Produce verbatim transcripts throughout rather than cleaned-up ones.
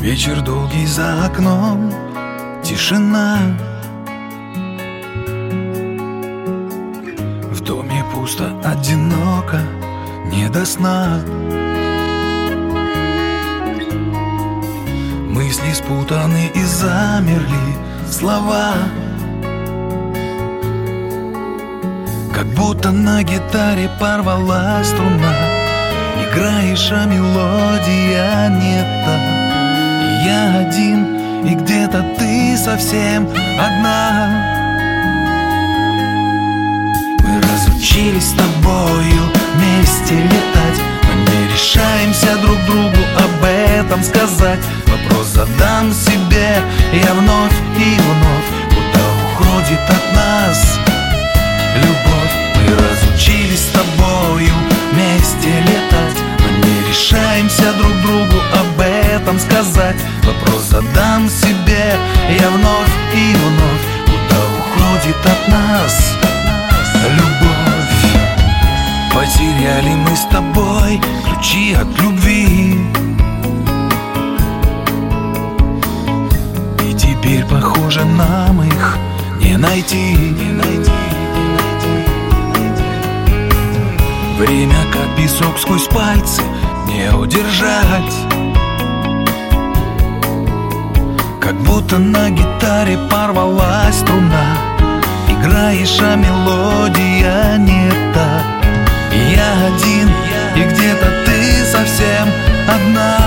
Вечер долгий за окном, тишина. В доме пусто, одиноко, не до сна. Мысли спутаны и замерли слова, как будто на гитаре порвалась струна. Играешь, а мелодия не та. И я один, и где-то ты совсем одна. Мы разучились с тобою вместе летать, но не решаемся друг другу об этом сказать. Вопрос задам себе я вновь и вновь: куда уходит от нас любовь? Мы разучились с тобою вместе летать, но не решаемся друг другу об этом сказать. Вопрос задам себе я вновь и вновь: куда уходит от нас любовь? Потеряли мы с тобой ключи от любви, и теперь, похоже, нам их не найти, не найти. Время, как песок сквозь пальцы, не удержать. Как будто на гитаре порвалась струна. Играешь, а мелодия не та. И я один, и где-то ты совсем одна.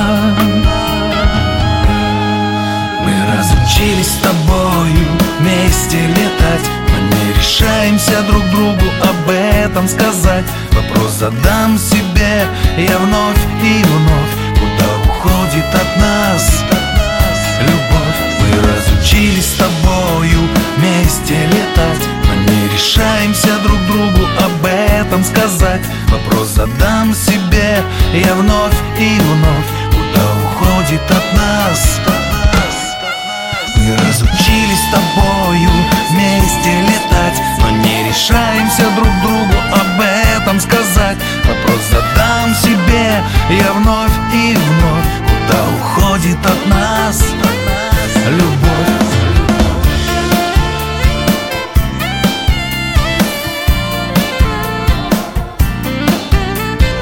Мы разучились с тобою вместе летать, но не решаемся друг другу об этом сказать. Вопрос задам себе я вновь и вновь: куда уходит от нас любовь? Мы разучились с тобою вместе летать, но не решаемся друг другу об этом сказать. Вопрос задам себе я вновь и вновь: куда уходит от нас? Мы разучились с тобою вместе летать, но не решаемся друг другу об этом сказать. Вопрос задам себе я вновь и вновь: куда уходит от нас любовь?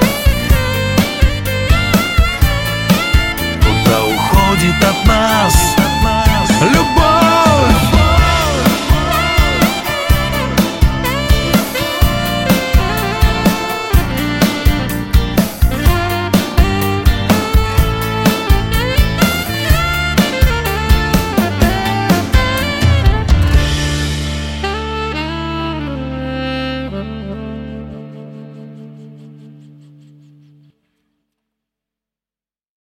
Куда уходит от нас